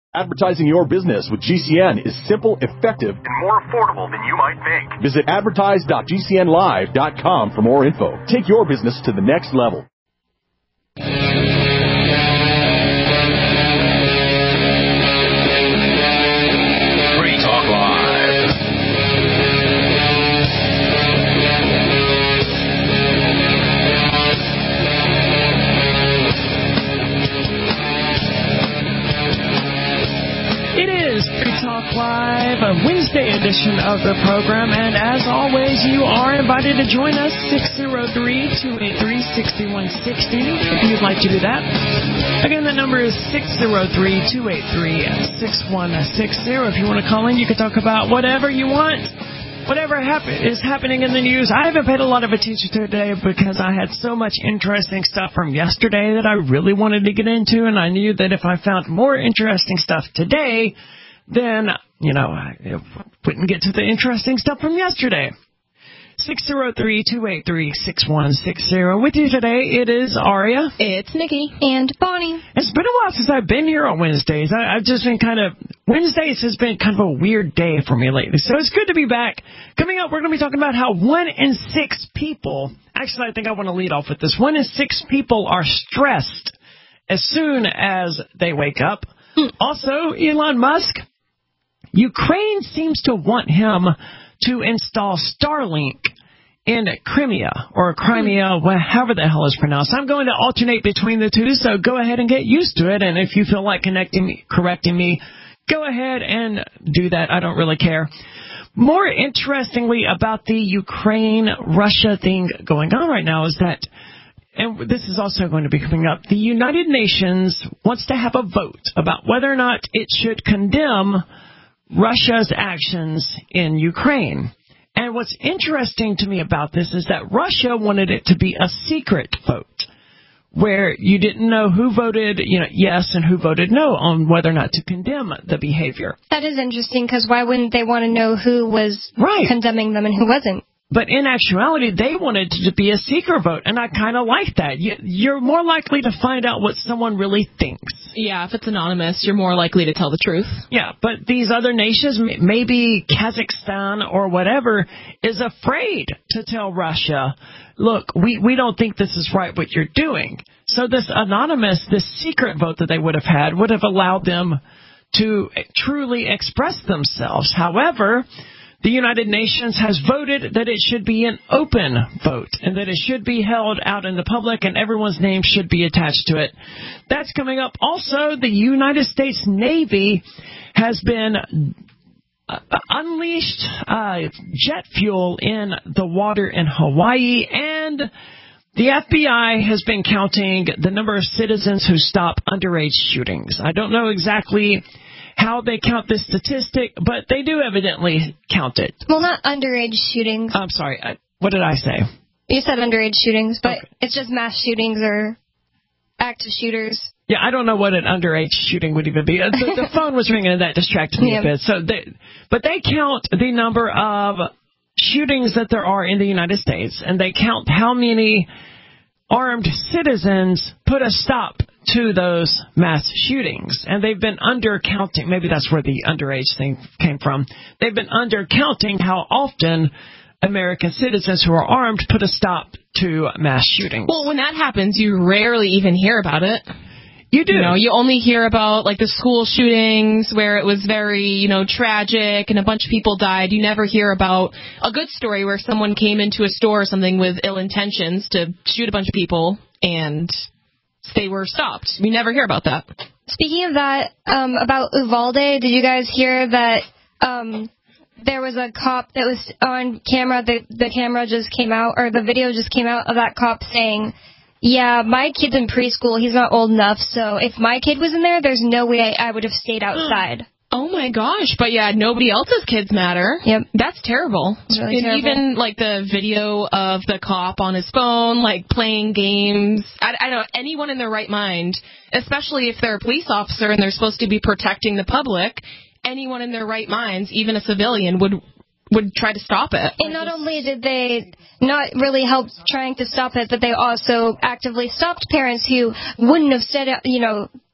Advertising your business with GCN is simple, effective, and more affordable than you might think. Visit advertise.gcnlive.com for more info. Take your business to the next level. Free Talk Live. Live, a Wednesday edition of the program, and as always, you are invited to join us, 603-283-6160, if you'd like to do that. Again, the number is 603-283-6160. If you want to call in, you can talk about whatever you want, whatever is happening in the news. I haven't paid a lot of attention today because I had so much interesting stuff from yesterday that I really wanted to get into, and I knew that if I found more interesting stuff today, then, I wouldn't get to the interesting stuff from yesterday. 603-283-6160. With you today, it is Aria. It's Nikki. And Bonnie. It's been a while since I've been here on Wednesdays. I've just been Wednesdays has been kind of a weird day for me lately. So it's good to be back. Coming up, we're going to be talking about how 1 in 6 people, actually I think I want to lead off with this, 1 in 6 people are stressed as soon as they wake up. Also, Elon Musk. Ukraine seems to want him to install Starlink in Crimea, however the hell it's pronounced. I'm going to alternate between the two, so go ahead and get used to it. And if you feel like correcting me, go ahead and do that. I don't really care. More interestingly about the Ukraine-Russia thing going on right now is that, and this is also going to be coming up, the United Nations wants to have a vote about whether or not it should condemn Russia's actions in Ukraine. And what's interesting to me about this is that Russia wanted it to be a secret vote, where you didn't know who voted yes and who voted no on whether or not to condemn the behavior. That is interesting, because why wouldn't they want to know who was condemning them and who wasn't? But in actuality, they wanted it to be a secret vote, and I kind of like that. You're more likely to find out what someone really thinks. Yeah, if it's anonymous, you're more likely to tell the truth. Yeah, but these other nations, maybe Kazakhstan or whatever, is afraid to tell Russia, look, we don't think this is right what you're doing. So this secret vote that they would have had would have allowed them to truly express themselves. However, the United Nations has voted that it should be an open vote and that it should be held out in the public and everyone's name should be attached to it. That's coming up. Also, the United States Navy has been unleashed jet fuel in the water in Hawaii, and the FBI has been counting the number of citizens who stop underage shootings. I don't know exactly how they count this statistic, but they do evidently count it. Well, not underage shootings. I'm sorry. What did I say? You said underage shootings, but It's just mass shootings or active shooters. Yeah, I don't know what an underage shooting would even be. The phone was ringing and that distracted me a bit. But they count the number of shootings that there are in the United States, and they count how many armed citizens put a stop to those mass shootings. And they've been undercounting, maybe that's where the underage thing came from. They've been undercounting how often American citizens who are armed put a stop to mass shootings. Well, when that happens, you rarely even hear about it. You do. You only hear about, the school shootings where it was very, tragic and a bunch of people died. You never hear about a good story where someone came into a store or something with ill intentions to shoot a bunch of people and they were stopped. We never hear about that. Speaking of that, about Uvalde, did you guys hear that there was a cop that was on camera? The camera just came out, or the video just came out of that cop saying, yeah, my kid's in preschool. He's not old enough, so if my kid was in there, there's no way I would have stayed outside. Oh, my gosh. But, yeah, nobody else's kids matter. Yep. That's terrible. It's really terrible. Even, the video of the cop on his phone, playing games. I don't know, anyone in their right mind, especially if they're a police officer and they're supposed to be protecting the public, anyone in their right minds, even a civilian, would try to stop it. And not only did they not really help trying to stop it, but they also actively stopped parents who wouldn't have said,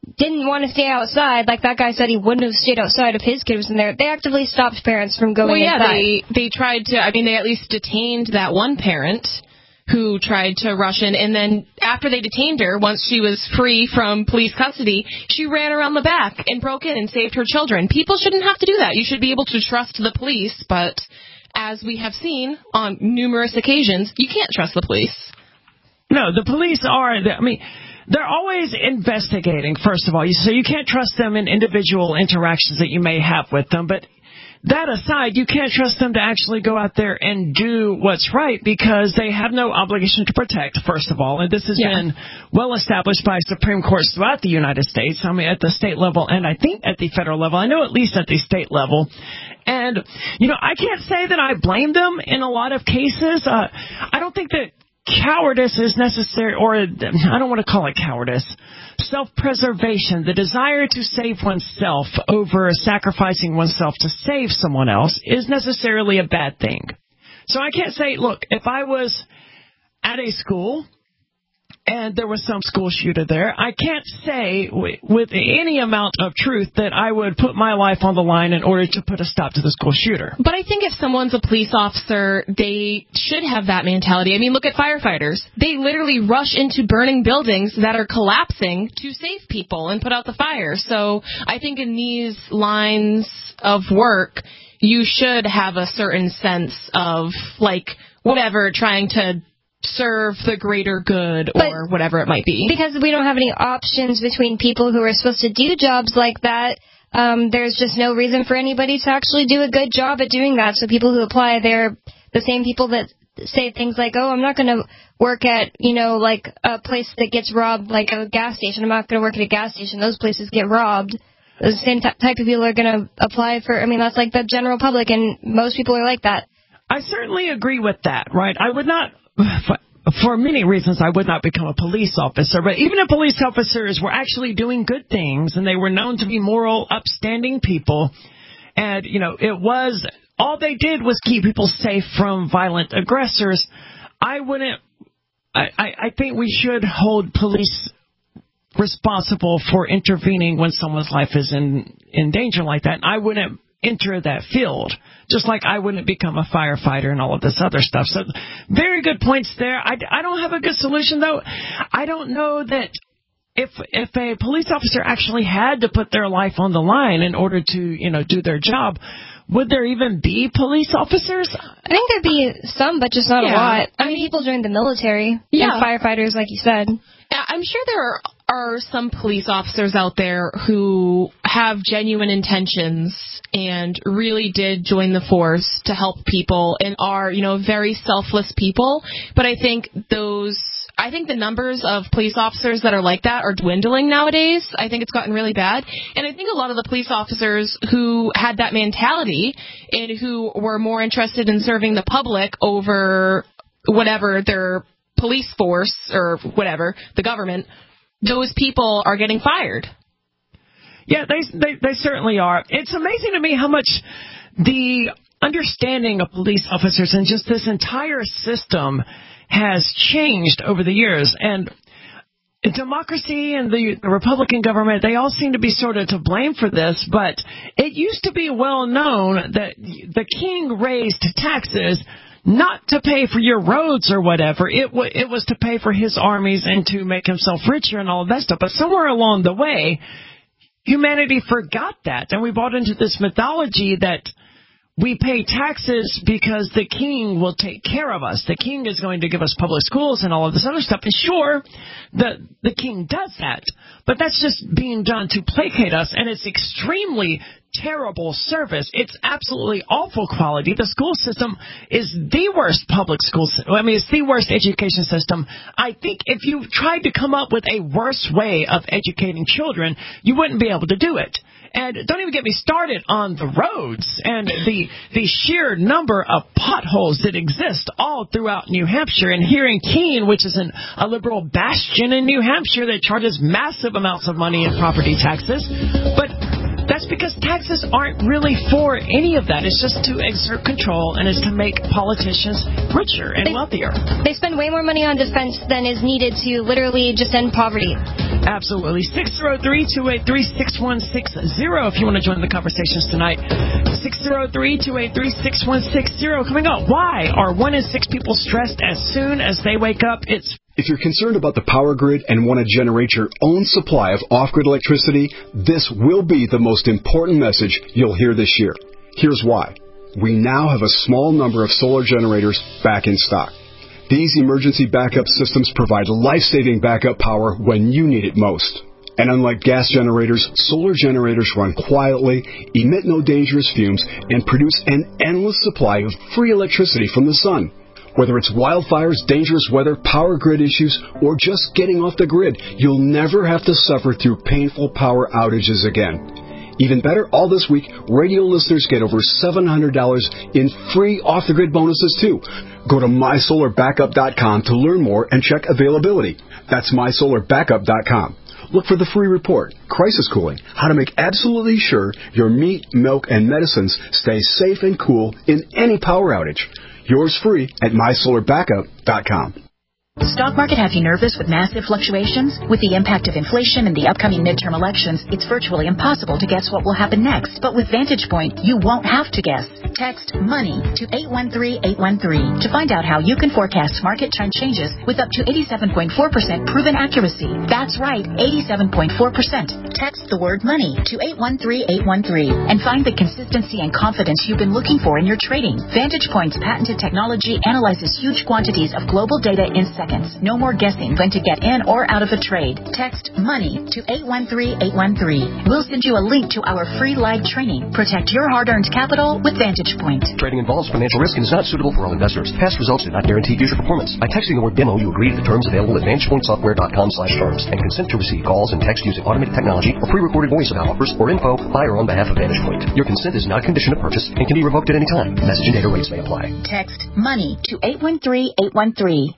didn't want to stay outside, like that guy said he wouldn't have stayed outside if his kid was in there, they actively stopped parents from going inside. They tried to, they at least detained that one parent who tried to rush in, and then after they detained her, once she was free from police custody, she ran around the back and broke in and saved her children. People shouldn't have to do that. You should be able to trust the police, but as we have seen on numerous occasions, you can't trust the police. No, the police are, they're always investigating, first of all, so you can't trust them in individual interactions that you may have with them, but that aside, you can't trust them to actually go out there and do what's right because they have no obligation to protect, first of all. And this has been well established by Supreme Courts throughout the United States. At the state level and I think at the federal level. I know at least at the state level. And, I can't say that I blame them in a lot of cases. I don't think that cowardice is necessary, or I don't want to call it cowardice. Self-preservation, the desire to save oneself over sacrificing oneself to save someone else is necessarily a bad thing. So I can't say, look, if I was at a school and there was some school shooter there, I can't say with any amount of truth that I would put my life on the line in order to put a stop to the school shooter. But I think if someone's a police officer, they should have that mentality. Look at firefighters. They literally rush into burning buildings that are collapsing to save people and put out the fire. So I think in these lines of work, you should have a certain sense of, trying to serve the greater good or whatever it might be. Because we don't have any options between people who are supposed to do jobs like that, there's just no reason for anybody to actually do a good job at doing that. So people who apply, they're the same people that say things like, oh, I'm not going to work at, a place that gets robbed, like a gas station. I'm not going to work at a gas station. Those places get robbed. The same type of people are going to apply for, that's like the general public, and most people are like that. I certainly agree with that, right? I would not... For many reasons, I would not become a police officer. But even if police officers were actually doing good things and they were known to be moral, upstanding people, and, it was, all they did was keep people safe from violent aggressors, I think we should hold police responsible for intervening when someone's life is in danger like that. And I wouldn't enter that field, just like I wouldn't become a firefighter and all of this other stuff. So very good points there. I don't have a good solution, though. I don't know that if a police officer actually had to put their life on the line in order to, do their job, would there even be police officers? I think there'd be some, but just not a lot. People joined the military and firefighters, like you said. I'm sure there are some police officers out there who have genuine intentions and really did join the force to help people and are, very selfless people. But I think the numbers of police officers that are like that are dwindling nowadays. I think it's gotten really bad. And I think a lot of the police officers who had that mentality and who were more interested in serving the public over whatever their police force or whatever, the government, those people are getting fired. Yeah, they certainly are. It's amazing to me how much the understanding of police officers and just this entire system has changed over the years. And democracy and the Republican government, they all seem to be sort of to blame for this, but it used to be well known that the king raised taxes not to pay for your roads or whatever. It was to pay for his armies and to make himself richer and all of that stuff. But somewhere along the way, humanity forgot that, and we bought into this mythology that we pay taxes because the king will take care of us. The king is going to give us public schools and all of this other stuff. And sure, the king does that, but that's just being done to placate us, and it's extremely terrible service. It's absolutely awful quality. The school system is the worst public school system. It's the worst education system. I think if you tried to come up with a worse way of educating children, you wouldn't be able to do it. And don't even get me started on the roads and the sheer number of potholes that exist all throughout New Hampshire. And here in Keene, which is a liberal bastion in New Hampshire that charges massive amounts of money in property taxes. But that's because taxes aren't really for any of that. It's just to exert control, and it's to make politicians richer and wealthier. They spend way more money on defense than is needed to literally just end poverty. Absolutely. 603-283-6160 if you want to join the conversations tonight. 603-283-6160. Coming up, why are 1 in 6 people stressed as soon as they wake up? If you're concerned about the power grid and want to generate your own supply of off-grid electricity, this will be the most important message you'll hear this year. Here's why. We now have a small number of solar generators back in stock. These emergency backup systems provide life-saving backup power when you need it most. And unlike gas generators, solar generators run quietly, emit no dangerous fumes, and produce an endless supply of free electricity from the sun. Whether it's wildfires, dangerous weather, power grid issues, or just getting off the grid, you'll never have to suffer through painful power outages again. Even better, all this week, radio listeners get over $700 in free off-the-grid bonuses, too. Go to mysolarbackup.com to learn more and check availability. That's mysolarbackup.com. Look for the free report, Crisis Cooling, how to make absolutely sure your meat, milk, and medicines stay safe and cool in any power outage. Yours free at mysolarbackup.com. Stock market have you nervous with massive fluctuations? With the impact of inflation and the upcoming midterm elections, it's virtually impossible to guess what will happen next. But with Vantage Point, you won't have to guess. Text MONEY to 813-813 to find out how you can forecast market trend changes with up to 87.4% proven accuracy. That's right, 87.4%. Text the word MONEY to 813-813 and find the consistency and confidence you've been looking for in your trading. Vantage Point's patented technology analyzes huge quantities of global data in seconds. No more guessing when to get in or out of a trade. Text MONEY to 813-813. We'll send you a link to our free live training. Protect your hard-earned capital with Vantage Point. Trading involves financial risk and is not suitable for all investors. Past results do not guarantee future performance. By texting the word demo, you agree to the terms available at VantagePointSoftware.com/terms and consent to receive calls and text using automated technology or pre-recorded voice about offers or info by or on behalf of Vantage Point. Your consent is not a condition of purchase and can be revoked at any time. Message and data rates may apply. Text MONEY to 813-813.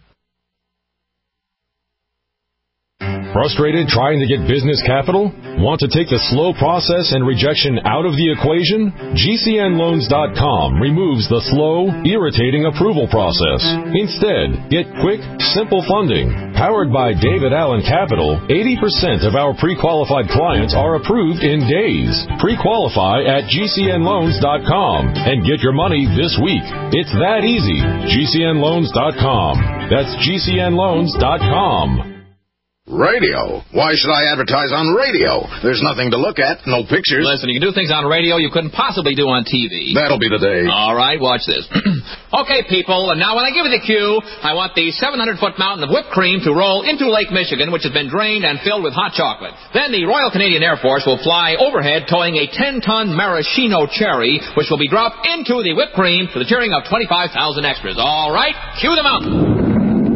Frustrated trying to get business capital? Want to take the slow process and rejection out of the equation? GCNloans.com removes the slow, irritating approval process. Instead, get quick, simple funding. Powered by David Allen Capital, 80% of our pre-qualified clients are approved in days. Pre-qualify at GCNloans.com and get your money this week. It's that easy. GCNloans.com. That's GCNloans.com. Radio? Why should I advertise on radio? There's nothing to look at, no pictures. Listen, you can do things on radio you couldn't possibly do on TV. That'll be the day. All right, watch this. Okay, people, and now when I give you the cue, I want the 700-foot mountain of whipped cream to roll into Lake Michigan, which has been drained and filled with hot chocolate. Then the Royal Canadian Air Force will fly overhead towing a 10-ton maraschino cherry, which will be dropped into the whipped cream to the cheering of 25,000 extras. All right, cue the mountain.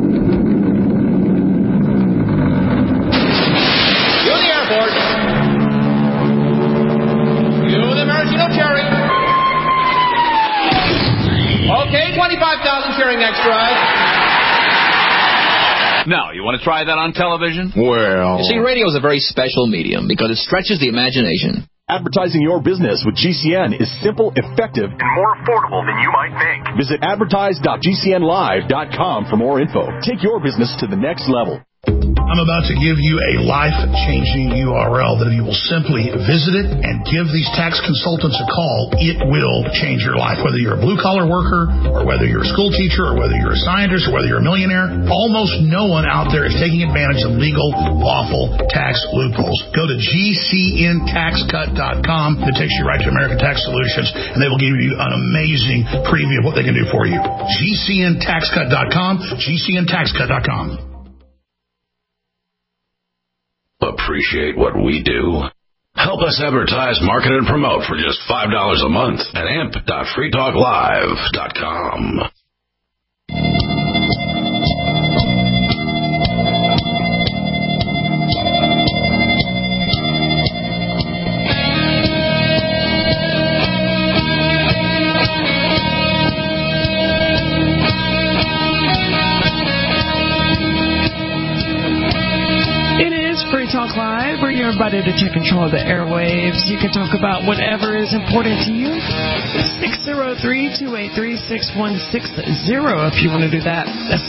Okay, 25,000 cheering extras. Now, you want to try that on television? Well... You see, radio is a very special medium because it stretches the imagination. Advertising your business with GCN is simple, effective, and more affordable than you might think. Visit advertise.gcnlive.com for more info. Take your business to the next level. I'm about to give you a life-changing URL that if you will simply visit it and give these tax consultants a call, it will change your life. Whether you're a blue-collar worker or whether you're a school teacher or whether you're a scientist or whether you're a millionaire, almost no one out there is taking advantage of legal, lawful tax loopholes. Go to GCNTaxCut.com. It takes you right to American Tax Solutions, and they will give you an amazing preview of what they can do for you. GCNTaxCut.com, GCNTaxCut.com. Appreciate what we do? Help us advertise, market, and promote for just $5 a month at amp.freetalklive.com. Free Talk Live. We're your everybody to take control of the airwaves. You can talk about whatever is important to you. 603-283-6160 if you want to do that. That's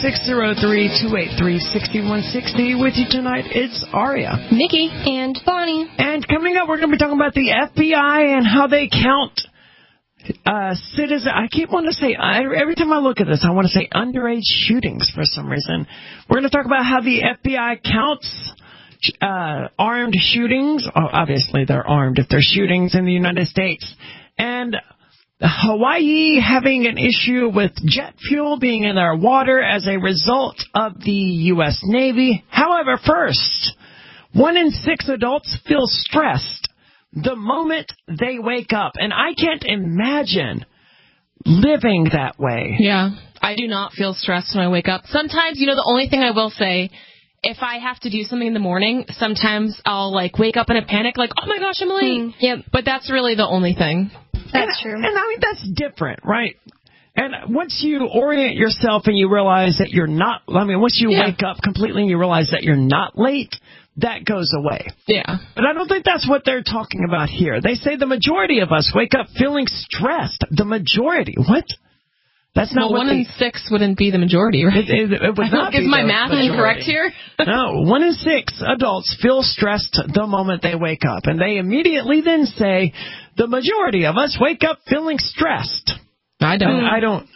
603-283-6160. With you tonight, it's Aria, Nikki, and Bonnie. And coming up, we're going to be talking about the FBI and how they count citizens. I keep wanting to say, every time I look at this, I want to say underage shootings for some reason. We're going to talk about how the FBI counts armed shootings. Oh, obviously, they're armed if they're shootings in the United States. And Hawaii having an issue with jet fuel being in their water as a result of the U.S. Navy. However, first, 1 in 6 adults feel stressed the moment they wake up. And I can't imagine living that way. Yeah, I do not feel stressed when I wake up. Sometimes, the only thing I will say, if I have to do something in the morning, sometimes I'll wake up in a panic, oh my gosh, I'm late. Yep. But that's really the only thing. That's true. And I mean, that's different, right? And once you orient yourself and you realize that you're not, once you wake up completely and you realize that you're not late, that goes away. Yeah. But I don't think that's what they're talking about here. They say the majority of us wake up feeling stressed. The majority. What? That's not what 1 in 6 wouldn't be the majority, right? It would not be. Is my math incorrect here? No, 1 in 6 adults feel stressed the moment they wake up. And they immediately then say, the majority of us wake up feeling stressed. I don't.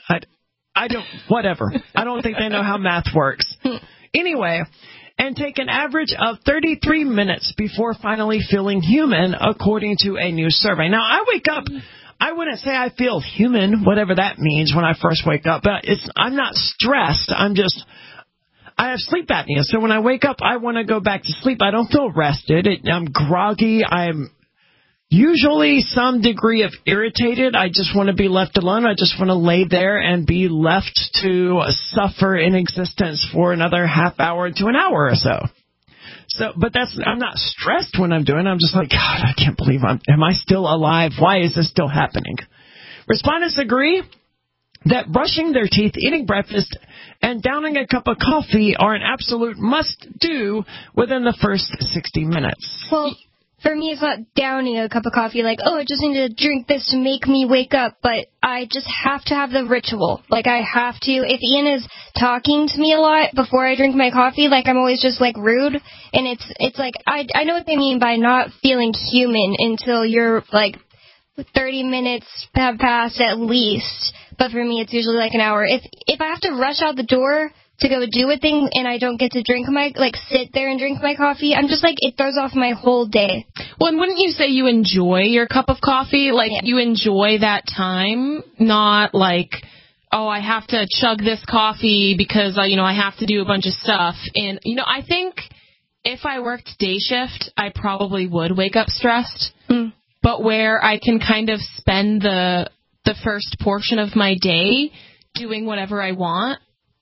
I don't, whatever. I don't think they know how math works. Anyway, and take an average of 33 minutes before finally feeling human, according to a new survey. Now, I wake up, I wouldn't say I feel human, whatever that means when I first wake up, but I'm not stressed. I have sleep apnea, so when I wake up, I want to go back to sleep. I don't feel rested. I'm groggy. I'm usually some degree of irritated. I just want to be left alone. I just want to lay there and be left to suffer in existence for another half hour to an hour or so. But I'm not stressed when I'm doing it. I'm just like, God, I can't believe am I still alive? Why is this still happening? Respondents agree that brushing their teeth, eating breakfast, and downing a cup of coffee are an absolute must-do within the first 60 minutes. Well, for me, it's not downing a cup of coffee I just need to drink this to make me wake up, but I just have to have the ritual. I have to, if Ian is talking to me a lot before I drink my coffee, I'm always just, rude, and it's I know what they mean by not feeling human until you're, 30 minutes have passed at least, but for me, it's usually, an hour. If I have to rush out the door to go do a thing and I don't get to drink sit there and drink my coffee, I'm just it throws off my whole day. Well, and wouldn't you say you enjoy your cup of coffee? You enjoy that time, not oh, I have to chug this coffee because, I have to do a bunch of stuff. And, I think if I worked day shift, I probably would wake up stressed. But where I can kind of spend the first portion of my day doing whatever I want.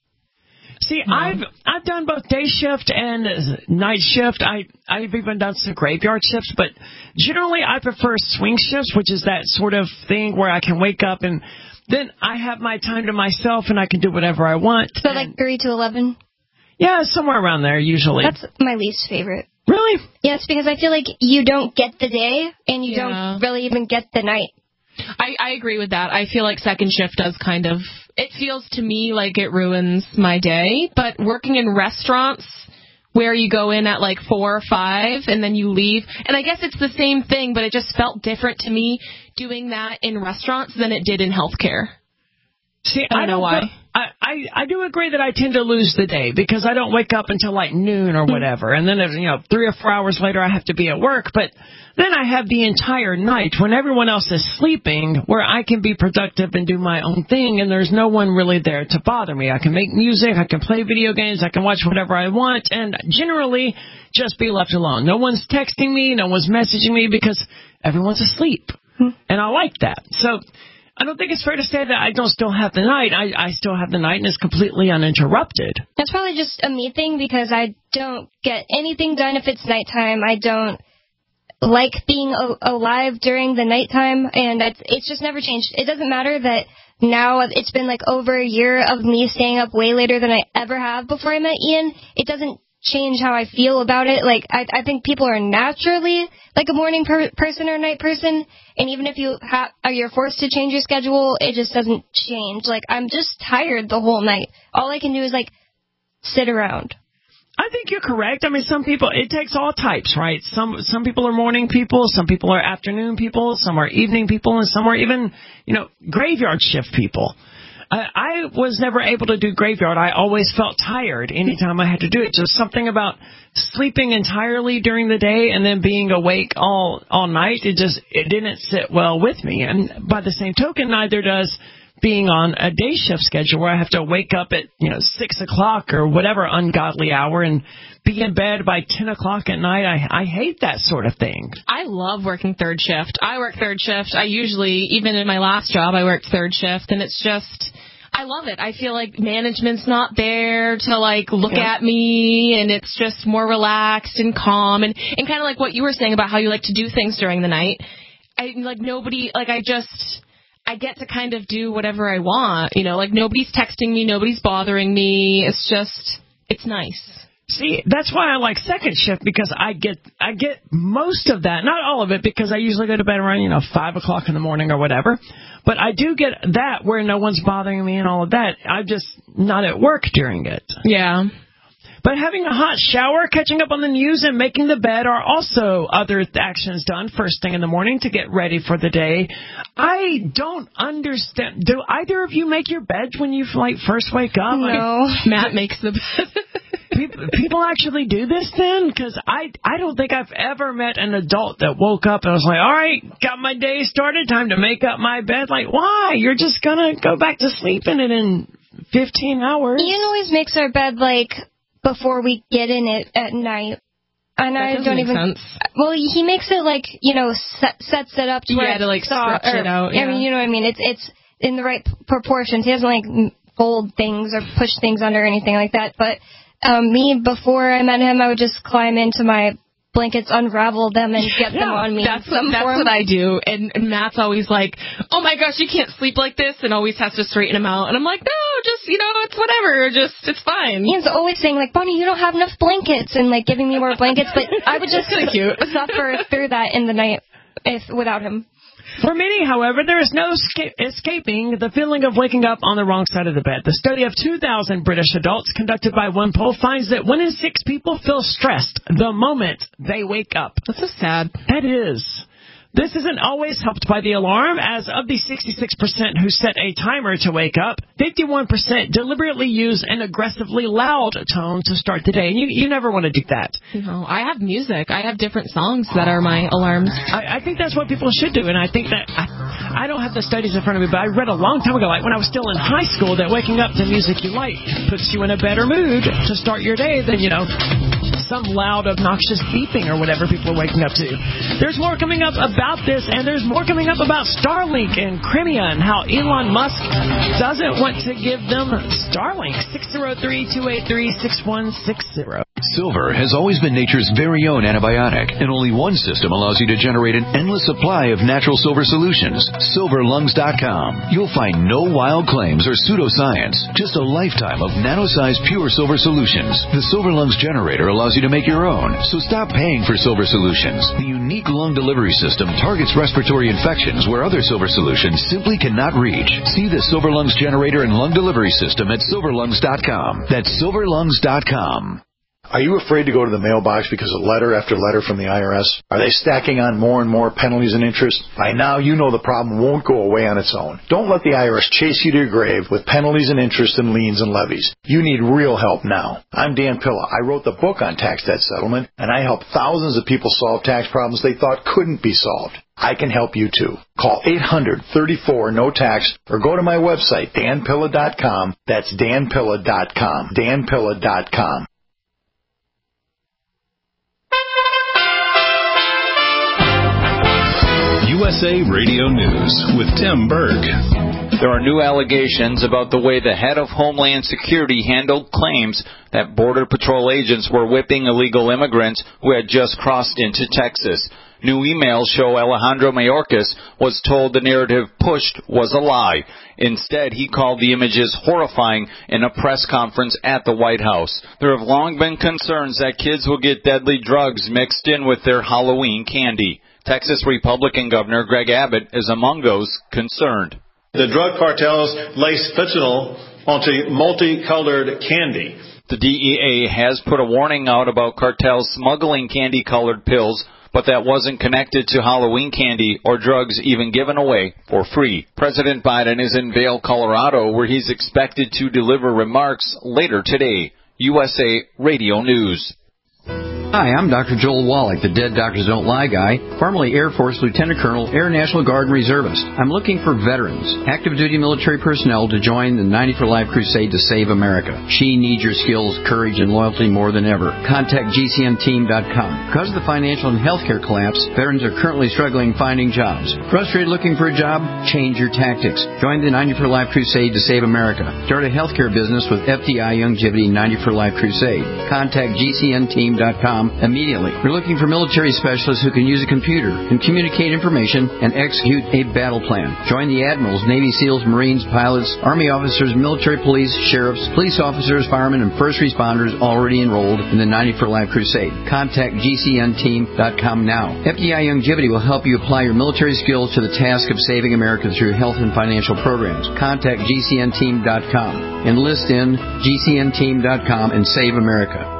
See, I've done both day shift and night shift. I've even done some graveyard shifts, but generally I prefer swing shifts, which is that sort of thing where I can wake up and then I have my time to myself and I can do whatever I want. So 3 to 11? Yeah, somewhere around there usually. That's my least favorite. Really? Yes, because I feel you don't get the day and you don't really even get the night. I agree with that. I feel second shift does kind of, it feels to me like it ruins my day. But working in restaurants where you go in at 4 or 5 and then you leave, and I guess it's the same thing, but it just felt different to me doing that in restaurants than it did in healthcare. See, I don't know why. I do agree that I tend to lose the day because I don't wake up until noon or whatever. And then, 3 or 4 hours later I have to be at work. But then I have the entire night when everyone else is sleeping where I can be productive and do my own thing. And there's no one really there to bother me. I can make music. I can play video games. I can watch whatever I want. And generally just be left alone. No one's texting me. No one's messaging me because everyone's asleep. And I like that. So I don't think it's fair to say that I don't still have the night. I still have the night, and it's completely uninterrupted. That's probably just a me thing because I don't get anything done if it's nighttime. I don't like being alive during the nighttime, and it's just never changed. It doesn't matter that now it's been over a year of me staying up way later than I ever have before I met Ian. It doesn't change how I feel about it. Like, I think people are naturally like a morning person or a night person, and even if you're forced to change your schedule, it just doesn't change. Like, I'm just tired the whole night. All I can do is, like, sit around. I think you're correct. I mean, some people, it takes all types, right? Some people are morning people, some people are afternoon people, some are evening people, and some are even, graveyard shift people. I was never able to do graveyard. I always felt tired anytime I had to do it. Just something about sleeping entirely during the day and then being awake all night. It didn't sit well with me. And by the same token, neither does being on a day shift schedule where I have to wake up at 6 o'clock or whatever ungodly hour and be in bed by 10 o'clock at night. I hate that sort of thing. I love working third shift. I work third shift. I usually, even in my last job, I worked third shift, and it's just, I love it. I feel like management's not there to look at me, and it's just more relaxed and calm, and kind of like what you were saying about how you like to do things during the night. I get to kind of do whatever I want, nobody's texting me, nobody's bothering me. It's nice. See, that's why I like second shift, because I get most of that, not all of it, because I usually go to bed around 5 o'clock in the morning or whatever. But I do get that where no one's bothering me and all of that. I'm just not at work during it. Yeah. But having a hot shower, catching up on the news, and making the bed are also other actions done first thing in the morning to get ready for the day. I don't understand. Do either of you make your beds when you first wake up? No. Matt makes the bed. People actually do this then? Because I don't think I've ever met an adult that woke up and was like, all right, got my day started, time to make up my bed. Like, why? You're just going to go back to sleep in it in 15 hours. Ian always makes our bed, before we get in it at night. And that I don't even... Sense. Well, he makes it sets it up to where stretch it out. Yeah. I mean, you know what I mean? It's in the right proportions. He doesn't fold things or push things under or anything like that. But me, before I met him, I would just climb into my blankets, unravel them, and get them on me. That's what I do. And Matt's always like, oh my gosh, you can't sleep like this, and always has to straighten them out. And I'm like, no, just, it's whatever. It's fine. Ian's always saying, Bonnie, you don't have enough blankets, and giving me more blankets. But I would just suffer through that in the night without him. For many, however, there is no escaping the feeling of waking up on the wrong side of the bed. The study of 2,000 British adults conducted by one poll finds that 1 in 6 people feel stressed the moment they wake up. That's so sad. That is. This isn't always helped by the alarm, as of the 66% who set a timer to wake up, 51% deliberately use an aggressively loud tone to start the day. And you never want to do that. No, I have music. I have different songs that are my alarms. I think that's what people should do, and I think that I don't have the studies in front of me, but I read a long time ago, when I was still in high school, that waking up to music you like puts you in a better mood to start your day than, some loud, obnoxious beeping or whatever people are waking up to. There's more coming up about this, and there's more coming up about Starlink and Crimea and how Elon Musk doesn't want to give them Starlink. 603-283-6160. Silver has always been nature's very own antibiotic, and only one system allows you to generate an endless supply of natural silver solutions. SilverLungs.com. You'll find no wild claims or pseudoscience, just a lifetime of nano-sized pure silver solutions. The Silver Lungs generator allows you to make your own, so stop paying for silver solutions. The unique lung delivery system targets respiratory infections where other silver solutions simply cannot reach. See the Silver Lungs generator and lung delivery system at SilverLungs.com. That's SilverLungs.com. Are you afraid to go to the mailbox because of letter after letter from the IRS? Are they stacking on more and more penalties and interest? By now, you know the problem won't go away on its own. Don't let the IRS chase you to your grave with penalties and interest and liens and levies. You need real help now. I'm Dan Pilla. I wrote the book on tax debt settlement, and I helped thousands of people solve tax problems they thought couldn't be solved. I can help you too. Call 800-34-NO-TAX or go to my website, danpilla.com. That's danpilla.com. danpilla.com. USA Radio News with Tim Berg. There are new allegations about the way the head of Homeland Security handled claims that Border Patrol agents were whipping illegal immigrants who had just crossed into Texas. New emails show Alejandro Mayorkas was told the narrative pushed was a lie. Instead, he called the images horrifying in a press conference at the White House. There have long been concerns that kids will get deadly drugs mixed in with their Halloween candy. Texas Republican Governor Greg Abbott is among those concerned. The drug cartels lace fentanyl onto multicolored candy. The DEA has put a warning out about cartels smuggling candy-colored pills, but that wasn't connected to Halloween candy or drugs even given away for free. President Biden is in Vail, Colorado, where he's expected to deliver remarks later today. USA Radio News. Hi, I'm Dr. Joel Wallach, the Dead Doctors Don't Lie guy, formerly Air Force Lieutenant Colonel, Air National Guard Reservist. I'm looking for veterans, active duty military personnel to join the 90 for Life crusade to save America. She needs your skills, courage, and loyalty more than ever. Contact GCNteam.com. Because of the financial and healthcare collapse, veterans are currently struggling finding jobs. Frustrated looking for a job? Change your tactics. Join the 90 for Life crusade to save America. Start a healthcare business with FDI Youngevity 90 for Life crusade. Contact GCNteam.com immediately. We're looking for military specialists who can use a computer, can communicate information, and execute a battle plan. Join the admirals, Navy SEALs, Marines, pilots, Army officers, military police, sheriffs, police officers, firemen, and first responders already enrolled in the 90 for Life crusade. Contact GCNteam.com now. FDI Youngevity will help you apply your military skills to the task of saving America through health and financial programs. Contact GCNteam.com. Enlist in GCNteam.com and save America.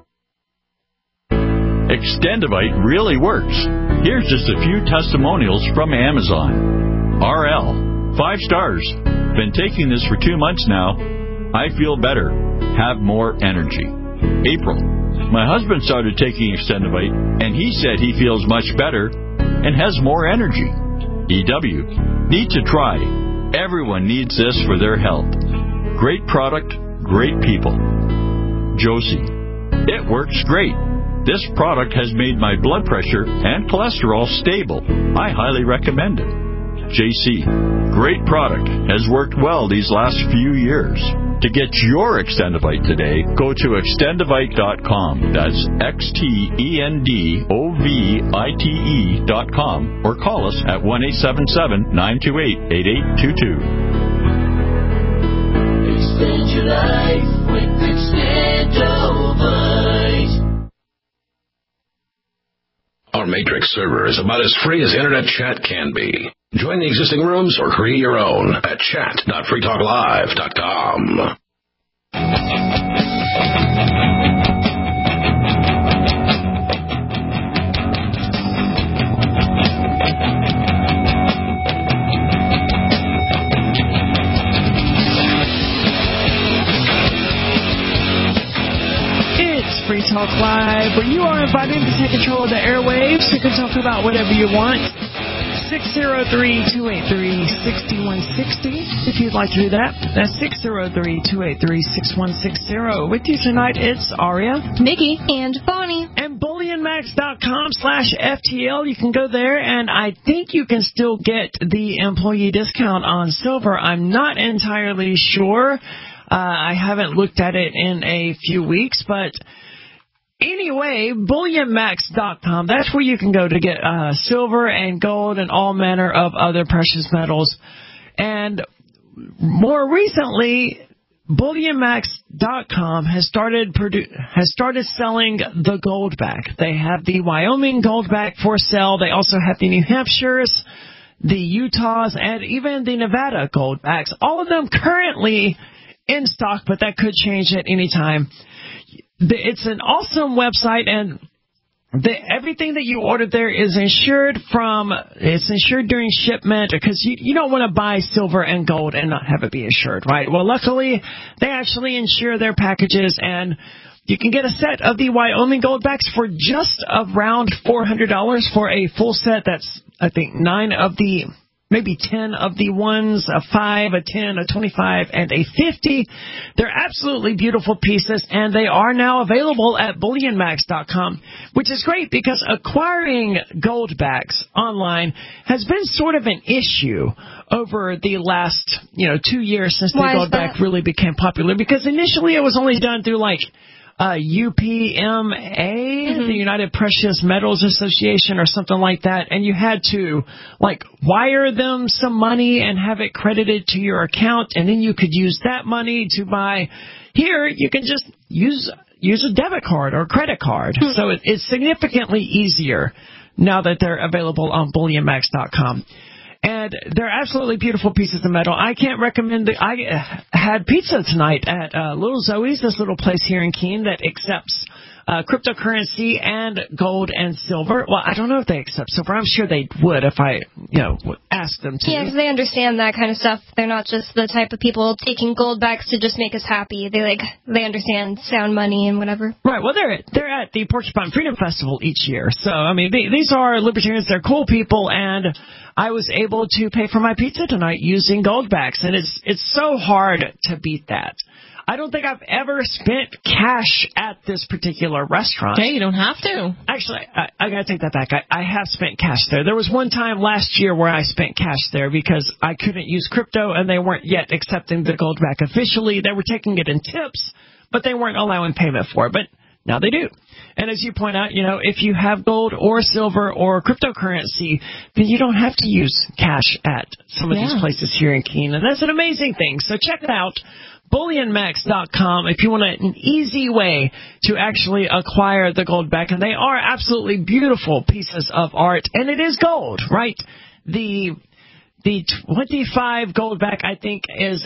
Extendivite really works. Here's just a few testimonials from Amazon. RL, 5 stars. Been taking this for 2 months now. I feel better. Have more energy. April, my husband started taking Extendivite, and he said he feels much better and has more energy. EW, need to try. Everyone needs this for their health. Great product, great people. Josie, it works great. This product has made my blood pressure and cholesterol stable. I highly recommend it. JC, great product. Has worked well these last few years. To get your Extendivite today, go to extendivite.com. That's XTENDOVITE.com or call us at 1-877-928-8822. Extend your life with Extendovite. Our Matrix server is about as free as internet chat can be. Join the existing rooms or create your own at chat.freetalklive.com. Free Talk Live, where you are invited to take control of the airwaves. You can talk about whatever you want. 603-283-6160 if you'd like to do that. That's 603-283-6160. With you tonight, it's Aria, Nikki, and Bonnie. And BullionMax.com/FTL. You can go there, and I think you can still get the employee discount on silver. I'm not entirely sure. I haven't looked at it in a few weeks, but anyway, BullionMax.com, that's where you can go to get silver and gold and all manner of other precious metals. And more recently, BullionMax.com has started selling the Goldback. They have the Wyoming Goldback for sale. They also have the New Hampshire's, the Utah's, and even the Nevada Goldbacks. All of them currently in stock, but that could change at any time. It's an awesome website, and everything that you ordered there is insured during shipment, because you don't want to buy silver and gold and not have it be insured, right? Well, luckily, they actually insure their packages, and you can get a set of the Wyoming Goldbacks for just around $400 for a full set. That's, I think, 10 of the ones, a 5, a 10, a 25, and a 50. They're absolutely beautiful pieces, and they are now available at BullionMax.com, which is great because acquiring Goldbacks online has been sort of an issue over the last 2 years since the Goldback really became popular, because initially it was only done through UPMA, the United Precious Metals Association, or something like that, and you had to like wire them some money and have it credited to your account, and then you could use that money to buy. Here, you can just use a debit card or credit card. So it's significantly easier now that they're available on BullionMax.com. And they're absolutely beautiful pieces of metal. I can't recommend I had pizza tonight at Little Zoe's, this little place here in Keene that accepts cryptocurrency and gold and silver. Well, I don't know if they accept silver. I'm sure they would if I, would ask them to. Yeah, because they understand that kind of stuff. They're not just the type of people taking gold backs to just make us happy. They understand sound money and whatever. Right. Well, they're at the Porcupine Freedom Festival each year. So, I mean, these are libertarians. They're cool people, and I was able to pay for my pizza tonight using gold backs, and it's so hard to beat that. I don't think I've ever spent cash at this particular restaurant. Okay, you don't have to. Actually, I got to take that back. I have spent cash there. There was one time last year where I spent cash there because I couldn't use crypto, and they weren't yet accepting the gold back officially. They were taking it in tips, but they weren't allowing payment for it. But now they do. And as you point out, if you have gold or silver or cryptocurrency, then you don't have to use cash at some of these places here in Keene. And that's an amazing thing. So check it out. BullionMax.com if you want an easy way to actually acquire the gold back. And they are absolutely beautiful pieces of art. And it is gold, right? The 25 gold back, I think, is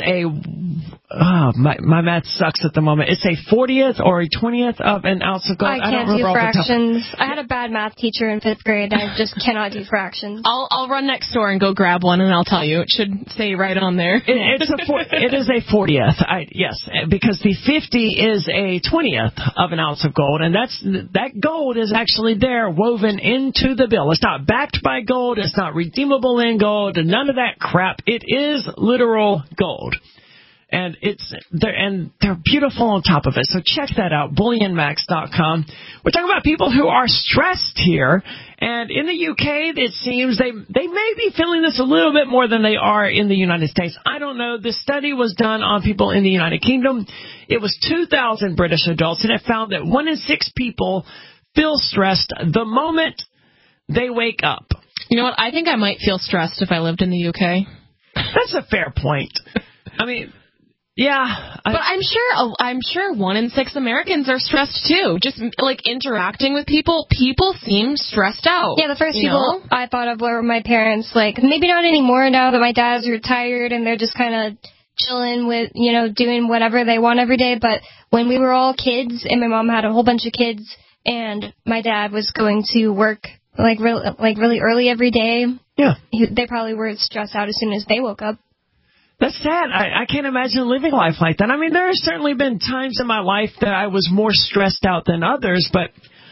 my math sucks at the moment. It's a 40th or a 20th of an ounce of gold. I can't do fractions. I had a bad math teacher in 5th grade. I just cannot do fractions. I'll run next door and go grab one, and I'll tell you. It should say right on there. It is a 40th. Yes, because the 50 is a 20th of an ounce of gold, and that gold is actually there woven into the bill. It's not backed by gold. It's not redeemable in gold. None of that crap. It is literal gold. And they're beautiful on top of it. So check that out, BullionMax.com. We're talking about people who are stressed here. And in the UK, it seems they may be feeling this a little bit more than they are in the United States. I don't know. This study was done on people in the United Kingdom. It was 2,000 British adults, and it found that 1 in 6 people feel stressed the moment they wake up. You know what? I think I might feel stressed if I lived in the UK. That's a fair point. I mean, yeah. But I'm sure 1 in 6 Americans are stressed too. Just like interacting with people seem stressed out. Yeah, the first people I thought of were my parents. Like, maybe not anymore now that my dad's retired and they're just kind of chilling with, doing whatever they want every day. But when we were all kids and my mom had a whole bunch of kids and my dad was going to work really early every day. Yeah. They probably were stressed out as soon as they woke up. That's sad. I can't imagine living life like that. I mean, there have certainly been times in my life that I was more stressed out than others, but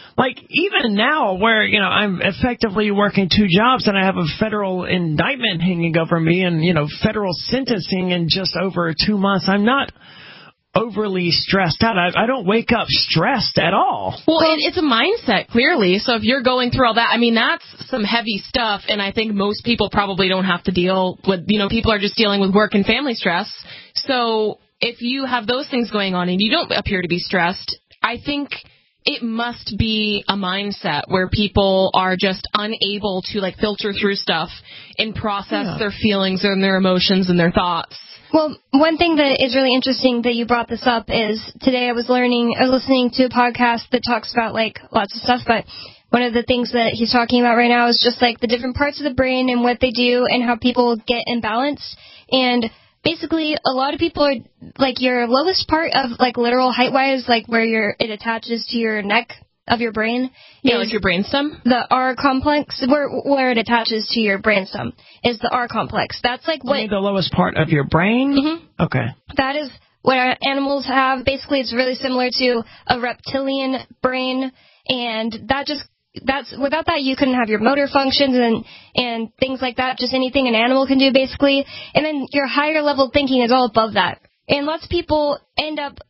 even now where, I'm effectively working 2 jobs and I have a federal indictment hanging over me and, federal sentencing in just over 2 months, I'm not overly stressed out. I don't wake up stressed at all. Well, it's a mindset, clearly. So if you're going through all that, I mean, that's some heavy stuff, and I think most people probably don't have to deal with, people are just dealing with work and family stress. So if you have those things going on and you don't appear to be stressed, I think it must be a mindset where people are just unable to, filter through stuff and process their feelings and their emotions and their thoughts. Well, one thing that is really interesting that you brought this up is today I was listening to a podcast that talks about lots of stuff, but one of the things that he's talking about right now is just the different parts of the brain and what they do and how people get imbalanced. And basically a lot of people are your lowest part of literal height-wise, where it attaches to your neck of your brain. Yeah, like your brainstem? The R complex, where it attaches to your brainstem, is the R complex. That's the lowest part of your brain? Mm-hmm. Okay. That is what animals have. Basically, it's really similar to a reptilian brain, and that's without that you couldn't have your motor functions and things like that, just anything an animal can do, basically. And then your higher level thinking is all above that. And lots of people end up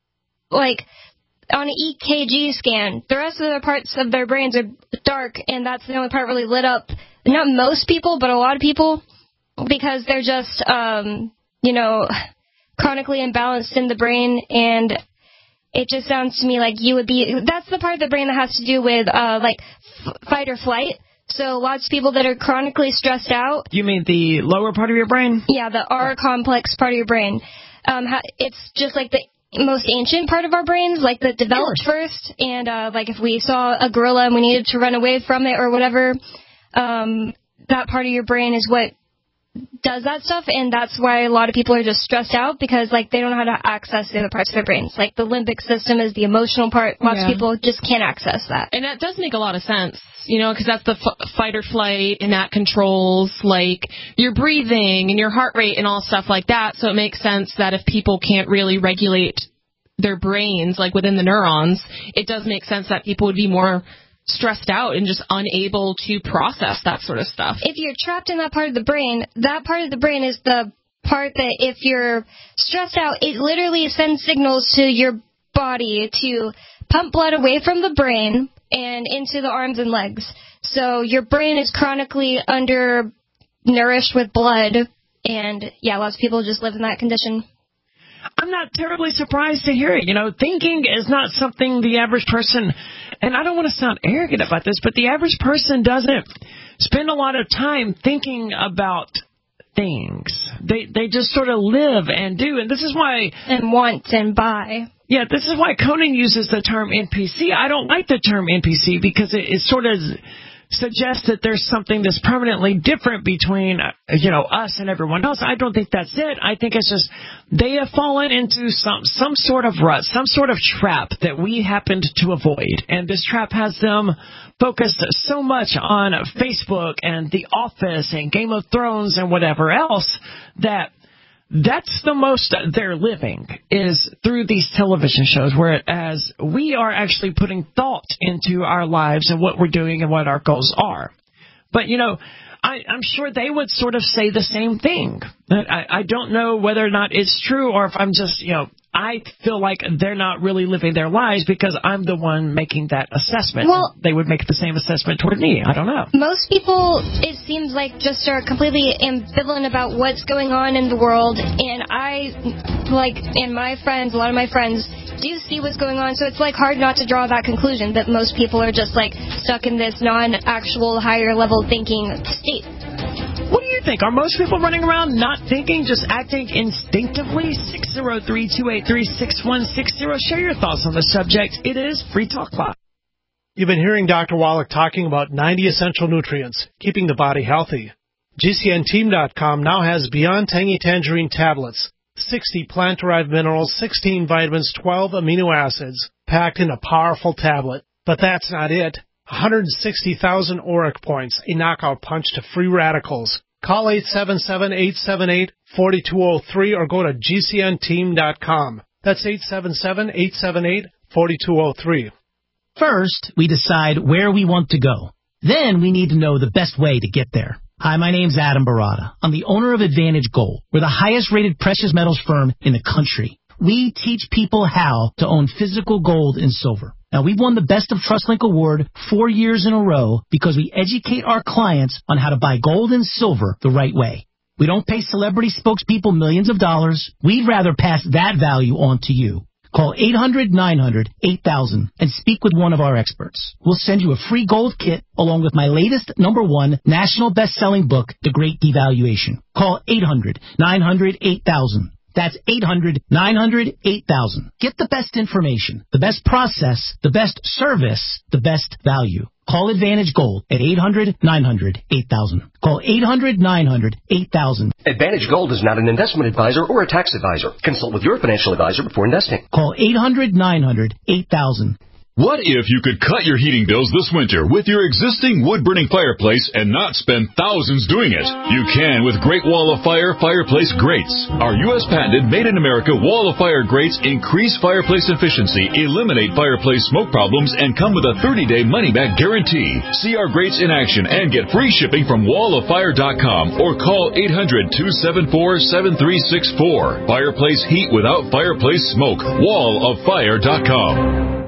on an EKG scan, the rest of the parts of their brains are dark, and that's the only part really lit up. Not most people, but a lot of people, because they're just, chronically imbalanced in the brain, and it just sounds to me like you would be, that's the part of the brain that has to do with, fight or flight. So lots of people that are chronically stressed out. You mean the lower part of your brain? Yeah, the R complex part of your brain. It's just like the most ancient part of our brains, like that developed first. And like if we saw a gorilla and we needed to run away from it or whatever, that part of your brain is what does that stuff, and that's why a lot of people are just stressed out, because like they don't know how to access the other parts of their brains. Like the limbic system is the emotional part. Lots of people just can't access that. And that does make a lot of sense, you know, because that's the fight or flight, and that controls like your breathing and your heart rate and all stuff like that. So it makes sense that if people can't really regulate their brains, like within the neurons, it does make sense that people would be more stressed out and just unable to process that sort of stuff. If you're trapped in that part of the brain is the part that if you're stressed out, it literally sends signals to your body to pump blood away from the brain and into the arms and legs. So your brain is chronically undernourished with blood, and yeah, lots of people just live in that condition. I'm not terribly surprised to hear it. You know, thinking is not something the average person, and I don't want to sound arrogant about this, but the average person doesn't spend a lot of time thinking about things. They just sort of live and do, and this is why... And want and buy. Yeah, this is why Conan uses the term NPC. I don't like the term NPC because it sort of suggests that there's something that's permanently different between, us and everyone else. I don't think that's it. I think it's just they have fallen into some sort of rut, some sort of trap that we happened to avoid. And this trap has them focused so much on Facebook and The Office and Game of Thrones and whatever else that's the most they're living is through these television shows, whereas we are actually putting thought into our lives and what we're doing and what our goals are. But, I'm sure they would sort of say the same thing. I don't know whether or not it's true or if I'm just, I feel like they're not really living their lives because I'm the one making that assessment. Well, they would make the same assessment toward me. I don't know. Most people, it seems like, just are completely ambivalent about what's going on in the world. And a lot of my friends do see what's going on. So it's like hard not to draw that conclusion that most people are just like stuck in this non-actual higher level thinking state. What do you think? Are most people running around not thinking, just acting instinctively? 603-283-6160. Share your thoughts on the subject. It is Free Talk Live. You've been hearing Dr. Wallach talking about 90 essential nutrients, keeping the body healthy. GCNteam.com now has Beyond Tangy Tangerine tablets, 60 plant-derived minerals, 16 vitamins, 12 amino acids, packed in a powerful tablet. But that's not it. 160,000 auric points, a knockout punch to free radicals. Call 877-878-4203 or go to GCNteam.com. That's 877-878-4203. First, we decide where we want to go. Then we need to know the best way to get there. Hi, my name's Adam Barada. I'm the owner of Advantage Gold. We're the highest-rated precious metals firm in the country. We teach people how to own physical gold and silver. Now, we've won the Best of TrustLink Award 4 years in a row because we educate our clients on how to buy gold and silver the right way. We don't pay celebrity spokespeople millions of dollars. We'd rather pass that value on to you. Call 800-900-8000 and speak with one of our experts. We'll send you a free gold kit along with my latest #1 national best-selling book, The Great Devaluation. Call 800-900-8000. That's 800-900-8000. Get the best information, the best process, the best service, the best value. Call Advantage Gold at 800-900-8000. Call 800-900-8000. Advantage Gold is not an investment advisor or a tax advisor. Consult with your financial advisor before investing. Call 800-900-8000. What if you could cut your heating bills this winter with your existing wood-burning fireplace and not spend thousands doing it? You can with Great Wall of Fire fireplace grates. Our U.S. patented made-in-America Wall of Fire grates increase fireplace efficiency, eliminate fireplace smoke problems, and come with a 30-day money-back guarantee. See our grates in action and get free shipping from walloffire.com or call 800-274-7364. Fireplace heat without fireplace smoke. walloffire.com.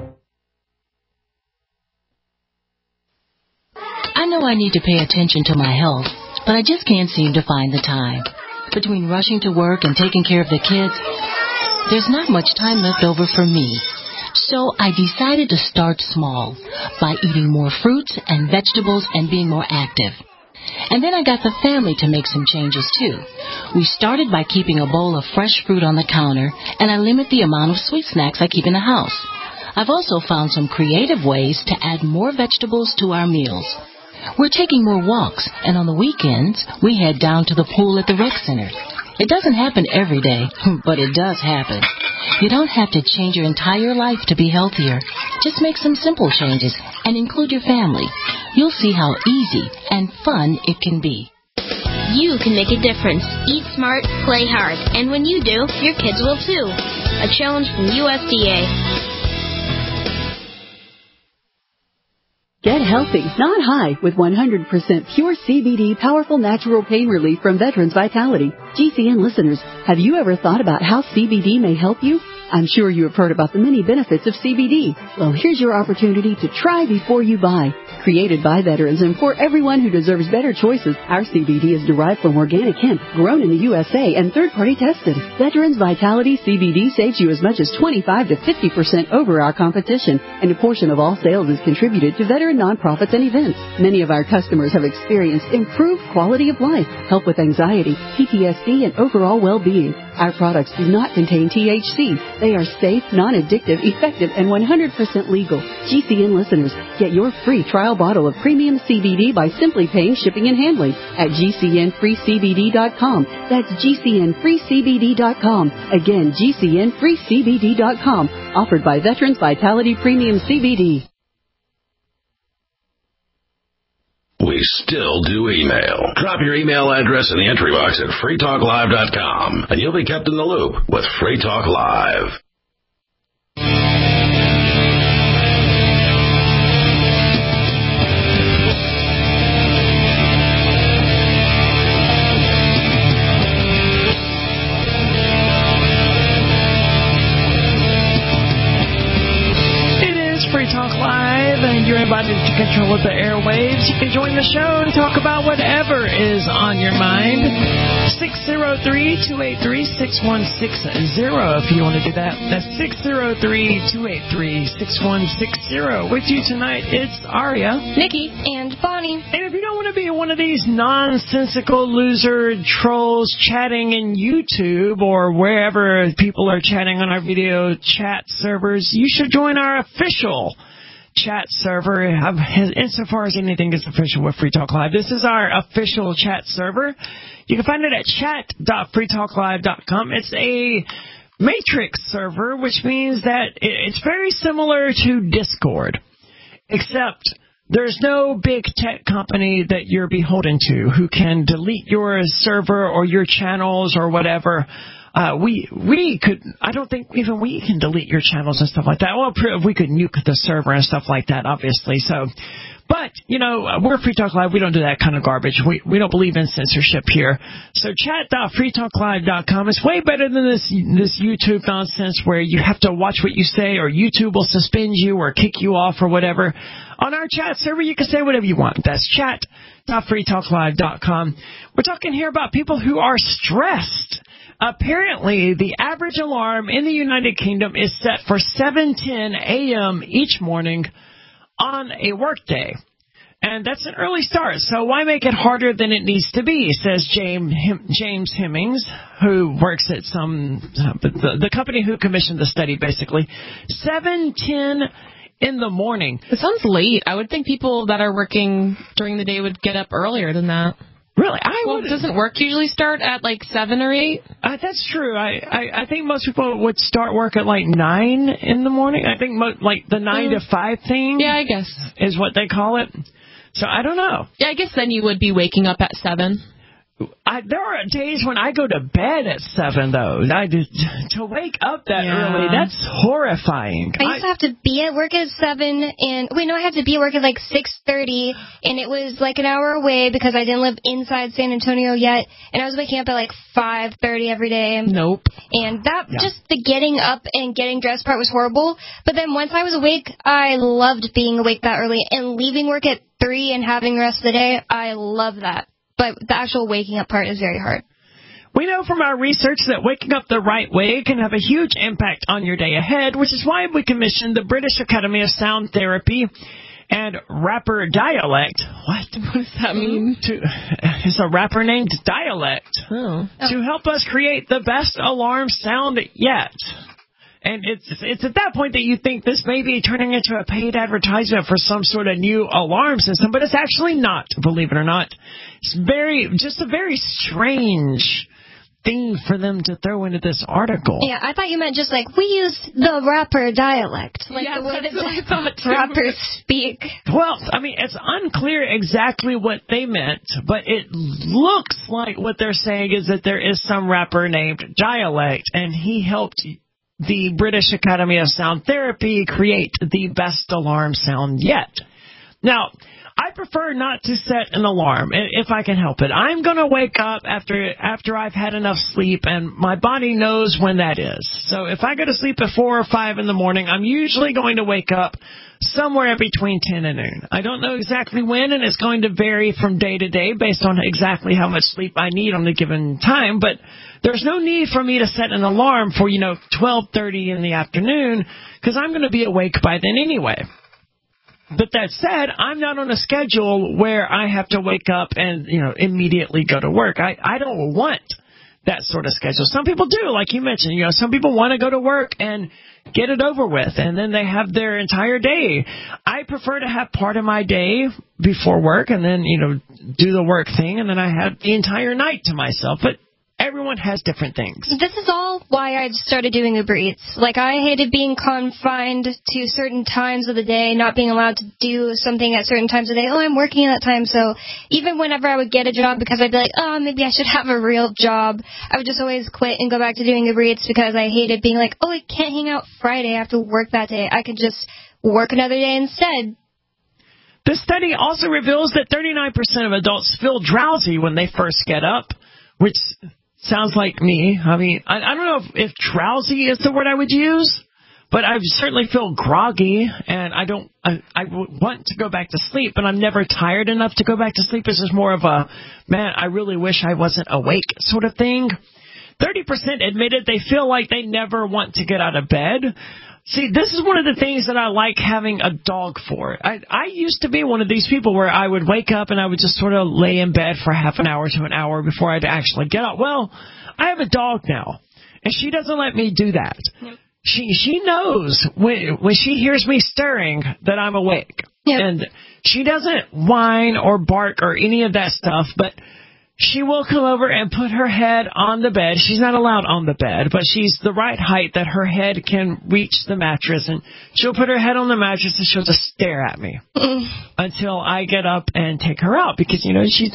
I know I need to pay attention to my health, but I just can't seem to find the time. Between rushing to work and taking care of the kids, there's not much time left over for me. So I decided to start small by eating more fruits and vegetables and being more active. And then I got the family to make some changes too. We started by keeping a bowl of fresh fruit on the counter, and I limit the amount of sweet snacks I keep in the house. I've also found some creative ways to add more vegetables to our meals. We're taking more walks, and on the weekends, we head down to the pool at the rec center. It doesn't happen every day, but it does happen. You don't have to change your entire life to be healthier. Just make some simple changes and include your family. You'll see how easy and fun it can be. You can make a difference. Eat smart, play hard. And when you do, your kids will too. A challenge from USDA. Get healthy, not high, with 100% pure CBD powerful natural pain relief from Veterans Vitality. GCN listeners, have you ever thought about how CBD may help you? I'm sure you have heard about the many benefits of CBD. Well, here's your opportunity to try before you buy. Created by veterans and for everyone who deserves better choices, our CBD is derived from organic hemp, grown in the USA and third-party tested. Veterans Vitality CBD saves you as much as 25 to 50% over our competition, and a portion of all sales is contributed to veteran nonprofits and events. Many of our customers have experienced improved quality of life, help with anxiety, PTSD, and overall well-being. Our products do not contain THC. They are safe, non-addictive, effective, and 100% legal. GCN listeners, get your free trial bottle of premium CBD by simply paying shipping and handling at GCNFreeCBD.com. That's GCNFreeCBD.com. Again, GCNFreeCBD.com. Offered by Veterans Vitality Premium CBD. We still do email. Drop your email address in the entry box at freetalklive.com, and you'll be kept in the loop with Free Talk Live. Free Talk Live, and you're invited to control the airwaves. You can join the show and talk about whatever is on your mind. 603-283-6160 if you want to do that. That's 603-283-6160. With you tonight, it's Aria, Nikki, and Bonnie. And if you don't want to be one of these nonsensical loser trolls chatting in YouTube or wherever people are chatting on our video chat servers, you should join our official chat server, insofar as anything is official with Free Talk Live. This is our official chat server. You can find it at chat.freetalklive.com. It's a matrix server, which means that it's very similar to Discord, except there's no big tech company that you're beholden to who can delete your server or your channels or whatever. We could, I don't think even we can delete your channels and stuff like that. Well, we could nuke the server and stuff like that, obviously. So, but, you know, we're Free Talk Live. We don't do that kind of garbage. We don't believe in censorship here. So chat.freetalklive.com is way better than this YouTube nonsense where you have to watch what you say or YouTube will suspend you or kick you off or whatever. On our chat server, you can say whatever you want. That's chat.freetalklive.com. We're talking here about people who are stressed. Apparently, the average alarm in the United Kingdom is set for 7:10 a.m. each morning on a workday. And that's an early start, so why make it harder than it needs to be, says James Hemmings, who works at the company who commissioned the study, basically. 7:10 in the morning. It sounds late. I would think people that are working during the day would get up earlier than that. Really? Doesn't work usually start at like 7 or 8? That's true. I think most people would start work at like 9 in the morning. I think like the 9 to 5 thing. Yeah, I guess is what they call it. So I don't know. Yeah, I guess then you would be waking up at 7. There are days when I go to bed at 7, though. To wake up that early, that's horrifying. I used to have to be at work at 7, I had to be at work at like 6:30, and it was like an hour away because I didn't live inside San Antonio yet, and I was waking up at like 5:30 every day. Nope. And just the getting up and getting dressed part was horrible. But then once I was awake, I loved being awake that early, and leaving work at 3 and having the rest of the day, I love that. But the actual waking up part is very hard. We know from our research that waking up the right way can have a huge impact on your day ahead, which is why we commissioned the British Academy of Sound Therapy and rapper Dialect. What does that mean? It's a rapper named Dialect. To help us create the best alarm sound yet. And it's at that point that you think this may be turning into a paid advertisement for some sort of new alarm system, but it's actually not, believe it or not. It's just a very strange thing for them to throw into this article. Yeah, I thought you meant just like, we use the rapper dialect. Like yeah, the way that's what I thought too. rappers speak. Well, I mean, it's unclear exactly what they meant, but it looks like what they're saying is that there is some rapper named Dialect, and he helped the British Academy of Sound Therapy create the best alarm sound yet. Now, I prefer not to set an alarm if I can help it. I'm going to wake up after I've had enough sleep, and my body knows when that is. So if I go to sleep at 4 or 5 in the morning, I'm usually going to wake up somewhere between 10 and noon. I don't know exactly when, and it's going to vary from day to day based on exactly how much sleep I need on a given time, but there's no need for me to set an alarm for, 12:30 in the afternoon, because I'm going to be awake by then anyway. But that said, I'm not on a schedule where I have to wake up and, immediately go to work. I don't want that sort of schedule. Some people do, like you mentioned. Some people want to go to work and get it over with, and then they have their entire day. I prefer to have part of my day before work and then, do the work thing, and then I have the entire night to myself. But everyone has different things. This is all why I started doing Uber Eats. Like, I hated being confined to certain times of the day, not being allowed to do something at certain times of the day. Oh, I'm working at that time. So even whenever I would get a job, because I'd be like, oh, maybe I should have a real job, I would just always quit and go back to doing Uber Eats because I hated being like, oh, I can't hang out Friday. I have to work that day. I could just work another day instead. This study also reveals that 39% of adults feel drowsy when they first get up, which sounds like me. I mean, I don't know if drowsy is the word I would use, but I certainly feel groggy, and I want to go back to sleep, but I'm never tired enough to go back to sleep. It's just more of a, man, I really wish I wasn't awake sort of thing. 30% admitted they feel like they never want to get out of bed. See, this is one of the things that I like having a dog for. I used to be one of these people where I would wake up and I would just sort of lay in bed for half an hour to an hour before I'd actually get up. Well, I have a dog now, and she doesn't let me do that. Yep. She knows when she hears me stirring that I'm awake. Yep. And she doesn't whine or bark or any of that stuff, but she will come over and put her head on the bed. She's not allowed on the bed, but she's the right height that her head can reach the mattress. And she'll put her head on the mattress and she'll just stare at me until I get up and take her out. Because, she's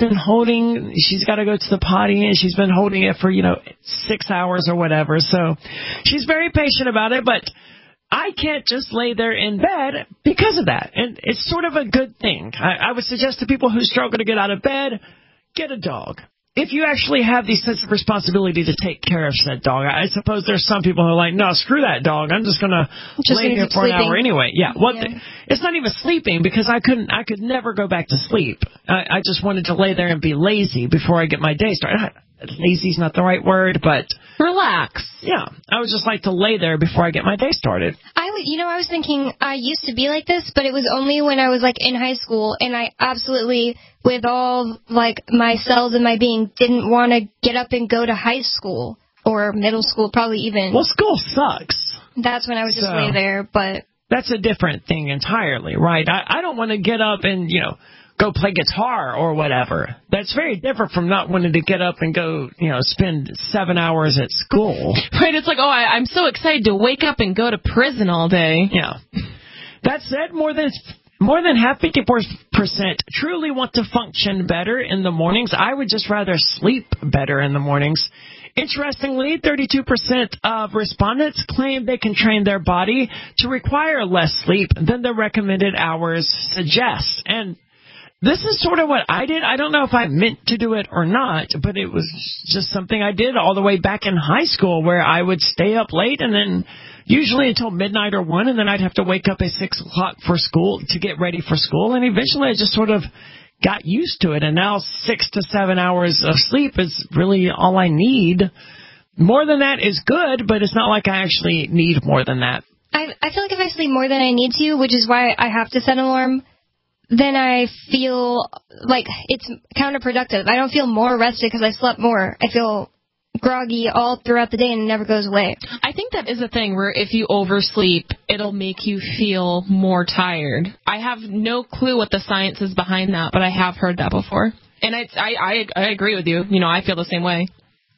got to go to the potty, and she's been holding it for, 6 hours or whatever. So she's very patient about it, but I can't just lay there in bed because of that. And it's sort of a good thing. I would suggest to people who struggle to get out of bed, get a dog. If you actually have the sense of responsibility to take care of said dog. I suppose there's some people who are like, no, screw that dog. I'm just going to lay here for an hour anyway. Yeah. It's not even sleeping, because I could never go back to sleep. I just wanted to lay there and be lazy before I get my day started. Lazy's not the right word, but relax. Yeah. I would just like to lay there before I get my day started. I was thinking I used to be like this, but it was only when I was in high school, and I absolutely, with all my cells in my being, didn't want to get up and go to high school or middle school, probably even. Well, school sucks. That's when I would just lay there, but that's a different thing entirely, right? I don't want to get up and, go play guitar or whatever. That's very different from not wanting to get up and go, spend 7 hours at school. Right, it's like, oh, I'm so excited to wake up and go to prison all day. Yeah. That said, more than half, 50% truly want to function better in the mornings. I would just rather sleep better in the mornings. Interestingly, 32% of respondents claim they can train their body to require less sleep than the recommended hours suggest. And this is sort of what I did. I don't know if I meant to do it or not, but it was just something I did all the way back in high school, where I would stay up late and then usually until midnight or 1, and then I'd have to wake up at 6 o'clock for school to get ready for school. And eventually I just sort of got used to it, and now 6 to 7 hours of sleep is really all I need. More than that is good, but it's not like I actually need more than that. I feel like if I sleep more than I need to, which is why I have to set an alarm, then I feel like it's counterproductive. I don't feel more rested because I slept more. I feel groggy all throughout the day and it never goes away. I think that is a thing where if you oversleep, it'll make you feel more tired. I have no clue what the science is behind that, but I have heard that before. And I agree with you. You know, I feel the same way.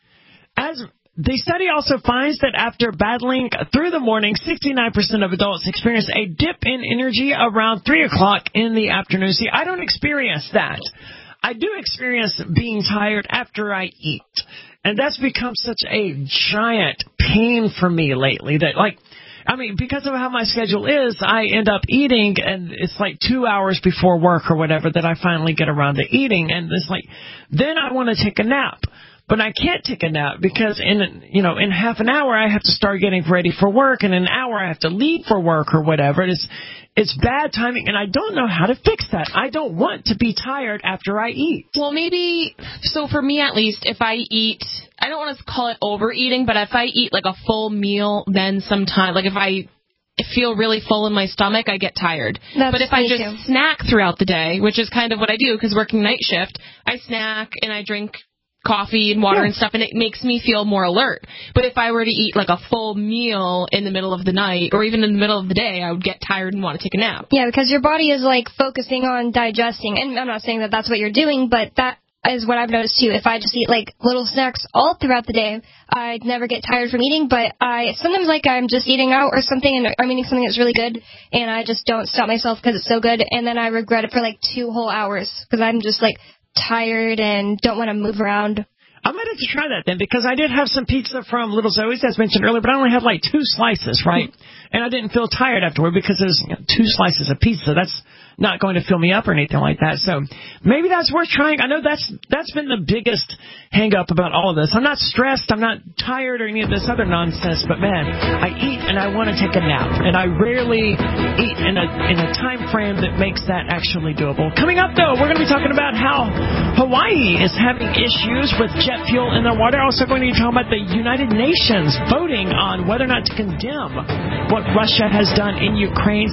As the study also finds that after battling through the morning, 69% of adults experience a dip in energy around 3 o'clock in the afternoon. See, I don't experience that. I do experience being tired after I eat. And that's become such a giant pain for me lately that, like, I mean, because of how my schedule is, I end up eating, and it's like 2 hours before work or whatever that I finally get around to eating. And it's like, then I want to take a nap. But I can't take a nap because in half an hour I have to start getting ready for work, and in an hour I have to leave for work or whatever. It's bad timing, and I don't know how to fix that. I don't want to be tired after I eat. Well, maybe, so for me at least, if I eat, I don't want to call it overeating, but if I eat like a full meal, then sometime, like if I feel really full in my stomach, I get tired. But if I just snack throughout the day, which is kind of what I do because working night shift, I snack and I drink coffee and water and stuff, and it makes me feel more alert. But if I were to eat like a full meal in the middle of the night or even in the middle of the day, I would get tired and want to take a nap. Yeah, because your body is like focusing on digesting. And I'm not saying that that's what you're doing, but that is what I've noticed too. If I just eat like little snacks all throughout the day, I'd never get tired from eating, but sometimes like I'm just eating out or something and I'm eating something that's really good and I just don't stop myself because it's so good, and then I regret it for like 2 whole hours because I'm just like tired and don't want to move around. I might have to try that then, because I did have some pizza from Little Zoe's, as mentioned earlier, but I only had like 2 slices, right? And I didn't feel tired afterward because there's 2 slices of pizza. That's not going to fill me up or anything like that. So maybe that's worth trying. I know that's been the biggest hang-up about all of this. I'm not stressed. I'm not tired or any of this other nonsense, but, man, I eat and I want to take a nap. And I rarely eat in a time frame that makes that actually doable. Coming up, though, we're going to be talking about how Hawaii is having issues with jet fuel in their water. Also going to be talking about the United Nations voting on whether or not to condemn what Russia has done in Ukraine.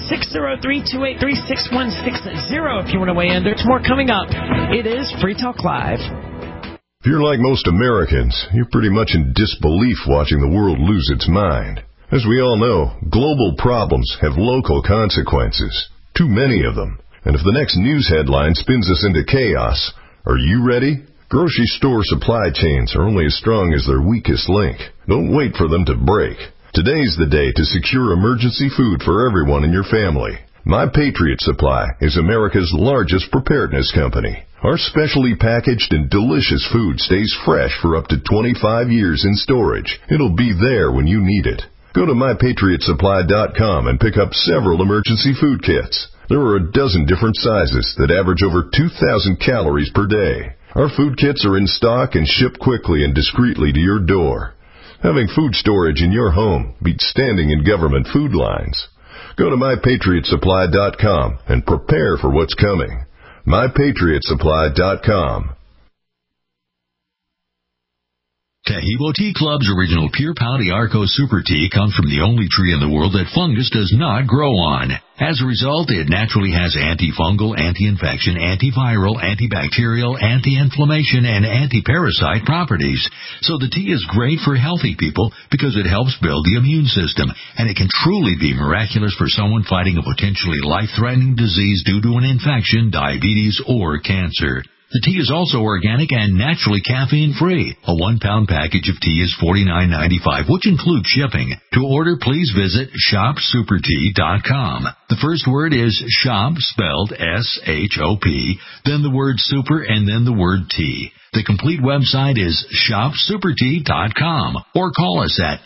603-283-6160 if you want to weigh in. There's more coming up. It is Free Talk Live. If you're like most Americans, you're pretty much in disbelief watching the world lose its mind. As we all know, global problems have local consequences. Too many of them. And if the next news headline spins us into chaos, are you ready? Grocery store supply chains are only as strong as their weakest link. Don't wait for them to break. Today's the day to secure emergency food for everyone in your family. My Patriot Supply is America's largest preparedness company. Our specially packaged and delicious food stays fresh for up to 25 years in storage. It'll be there when you need it. Go to MyPatriotSupply.com and pick up several emergency food kits. There are a dozen different sizes that average over 2,000 calories per day. Our food kits are in stock and ship quickly and discreetly to your door. Having food storage in your home beats standing in government food lines. Go to MyPatriotSupply.com and prepare for what's coming. MyPatriotSupply.com. Tahibo Tea Club's original Pure Pau d'Arco Super Tea comes from the only tree in the world that fungus does not grow on. As a result, it naturally has antifungal, anti-infection, antiviral, antibacterial, anti-inflammation, and anti-parasite properties. So the tea is great for healthy people because it helps build the immune system, and it can truly be miraculous for someone fighting a potentially life-threatening disease due to an infection, diabetes, or cancer. The tea is also organic and naturally caffeine-free. A 1-pound package of tea is $49.95, which includes shipping. To order, please visit shopsupertea.com. The first word is shop, spelled S-H-O-P, then the word super, and then the word tea. The complete website is shopsupertea.com, or call us at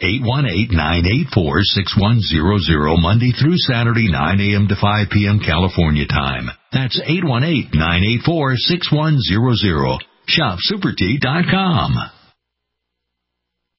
818-984-6100 Monday through Saturday, 9 a.m. to 5 p.m. California time. That's 818-984-6100. Shopsupertea.com.